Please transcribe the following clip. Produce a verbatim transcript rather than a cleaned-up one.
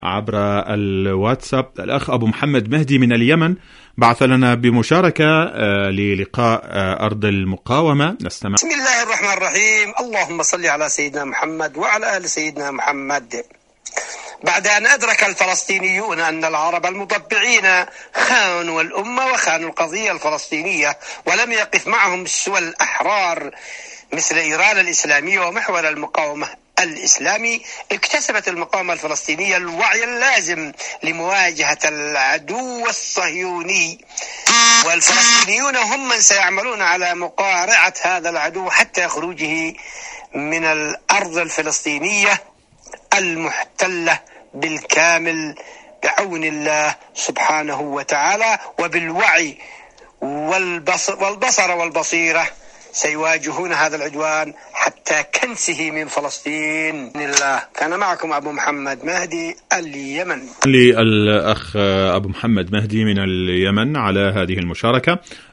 عبر الواتساب. الأخ أبو محمد مهدي من اليمن بعث لنا بمشاركة للقاء أرض المقاومة، نستمع. بسم الله الرحمن الرحيم. اللهم صل على سيدنا محمد وعلى آل سيدنا محمد. بعد أن أدرك الفلسطينيون أن العرب المطبعين خانوا الأمة وخانوا القضية الفلسطينية ولم يقف معهم سوى الأحرار مثل إيران الإسلامية ومحور المقاومة الإسلامي، اكتسبت المقاومة الفلسطينية الوعي اللازم لمواجهة العدو الصهيوني، والفلسطينيون هم من سيعملون على مقارعة هذا العدو حتى خروجه من الأرض الفلسطينية المحتلة بالكامل بعون الله سبحانه وتعالى، وبالوعي والبصر, والبصر والبصيرة سيواجهون هذا العدوان حتى كنسه من فلسطين. الله. كان معكم أبو محمد مهدي اليمن. للأخ أبو محمد مهدي من اليمن على هذه المشاركة.